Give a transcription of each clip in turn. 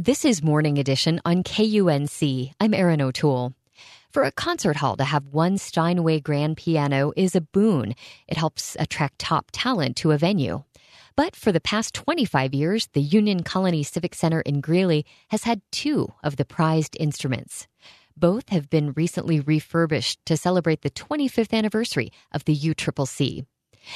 This is Morning Edition on KUNC. I'm Erin O'Toole. For a concert hall to have one Steinway grand piano is a boon. It helps attract top talent to a venue. But for the past 25 years, the Union Colony Civic Center in Greeley has had two of the prized instruments. Both have been recently refurbished to celebrate the 25th anniversary of the UCCC.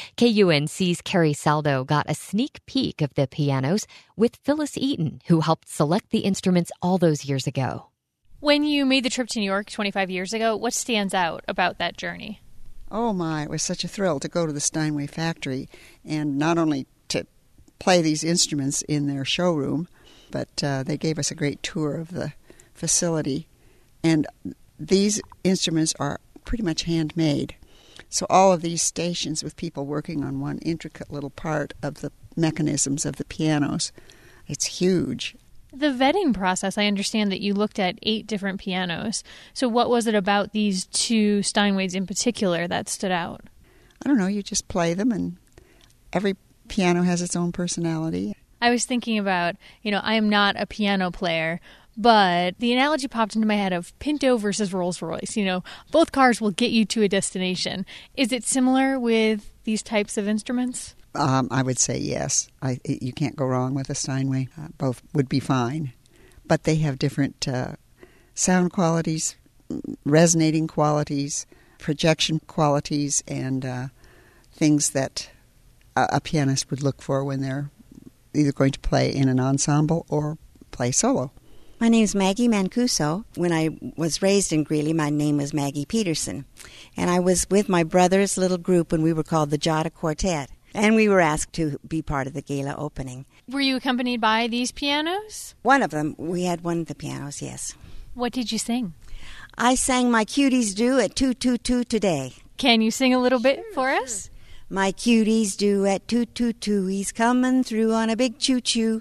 KUNC's Carrie Saldo got a sneak peek of the pianos with Phyllis Eaton, who helped select the instruments all those years ago. When you made the trip to New York 25 years ago, what stands out about that journey? Oh my, it was such a thrill to go to the Steinway factory and not only to play these instruments in their showroom, but they gave us a great tour of the facility. And these instruments are pretty much handmade. So all of these stations with people working on one intricate little part of the mechanisms of the pianos, it's huge. The vetting process, I understand that you looked at 8 different pianos. So what was it about these two Steinways in particular that stood out? I don't know, you just play them and every piano has its own personality. I was thinking about, I am not a piano player, but the analogy popped into my head of Pinto versus Rolls-Royce. Both cars will get you to a destination. Is it similar with these types of instruments? I would say yes. You can't go wrong with a Steinway. Both would be fine. But they have different sound qualities, resonating qualities, projection qualities, and things that a pianist would look for when they're either going to play in an ensemble or play solo. My name is Maggie Mancuso. When I was raised in Greeley, my name was Maggie Peterson. And I was with my brother's little group when we were called the Jada Quartet. And we were asked to be part of the gala opening. Were you accompanied by these pianos? One of them. We had one of the pianos, yes. What did you sing? I sang My Cuties Do at 222 today. Can you sing a little bit for us? My cuties do at 222. He's coming through on a big choo-choo.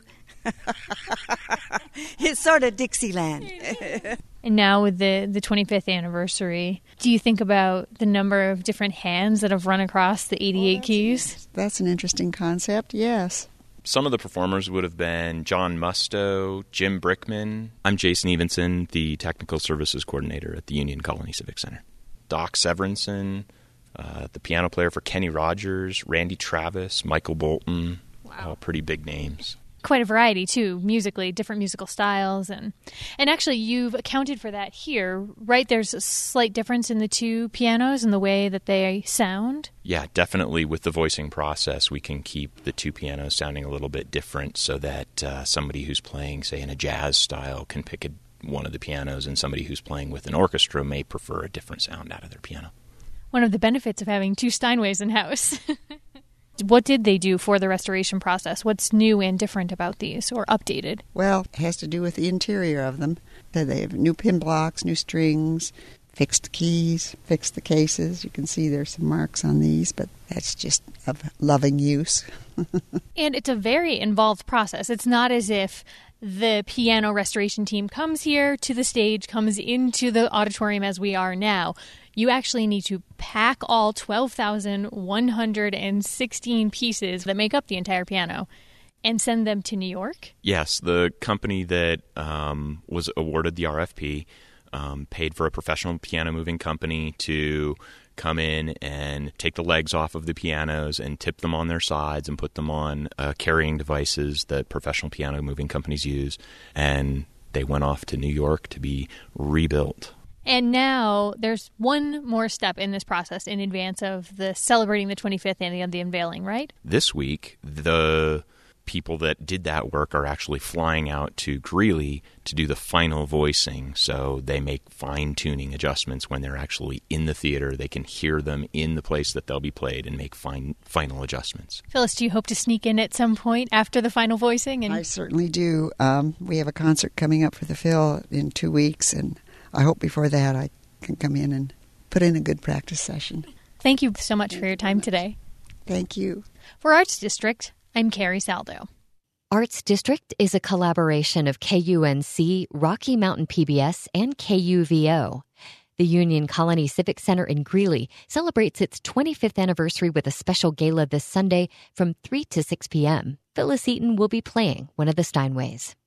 It's sort of Dixieland. And now with the 25th anniversary, do you think about the number of different hands that have run across the 88 keys? That's an interesting concept, yes. Some of the performers would have been John Musto, Jim Brickman. I'm Jason Evenson, the Technical Services Coordinator at the Union Colony Civic Center. Doc Severinsen, the piano player for Kenny Rogers, Randy Travis, Michael Bolton. Wow. All pretty big names. Quite a variety, too, musically, different musical styles. And actually, you've accounted for that here, right? There's a slight difference in the two pianos and the way that they sound? Yeah, definitely with the voicing process, we can keep the two pianos sounding a little bit different so that somebody who's playing, say, in a jazz style can pick one of the pianos, and somebody who's playing with an orchestra may prefer a different sound out of their piano. One of the benefits of having two Steinways in-house. What did they do for the restoration process? What's new and different about these, or updated? Well, it has to do with the interior of them. They have new pin blocks, new strings, fixed keys, fixed the cases. You can see there's some marks on these, but that's just of loving use. And it's a very involved process. It's not as if the piano restoration team comes here to the stage, comes into the auditorium as we are now. You actually need to pack all 12,116 pieces that make up the entire piano and send them to New York? Yes, the company that was awarded the RFP paid for a professional piano moving company to come in and take the legs off of the pianos and tip them on their sides and put them on carrying devices that professional piano moving companies use. And they went off to New York to be rebuilt. And now there's one more step in this process in advance of the celebrating the 25th and the unveiling, right? This week, the people that did that work are actually flying out to Greeley to do the final voicing. So they make fine-tuning adjustments when they're actually in the theater. They can hear them in the place that they'll be played and make final adjustments. Phyllis, do you hope to sneak in at some point after the final voicing? I certainly do. We have a concert coming up for the Phil in 2 weeks, and I hope before that I can come in and put in a good practice session. Thank you so much for your time today. Thank you. For Arts District, I'm Carrie Saldo. Arts District is a collaboration of KUNC, Rocky Mountain PBS, and KUVO. The Union Colony Civic Center in Greeley celebrates its 25th anniversary with a special gala this Sunday from 3 to 6 p.m. Phyllis Eaton will be playing one of the Steinways.